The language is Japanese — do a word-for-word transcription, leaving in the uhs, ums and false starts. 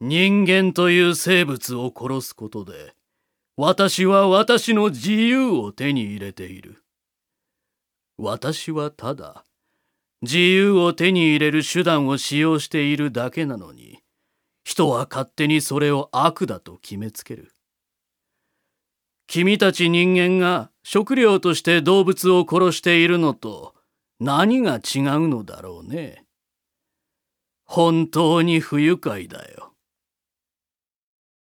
人間という生物を殺すことで、私は私の自由を手に入れている。私はただ、自由を手に入れる手段を使用しているだけなのに、人は勝手にそれを悪だと決めつける。君たち人間が食料として動物を殺しているのと何が違うのだろうね。本当に不愉快だよ。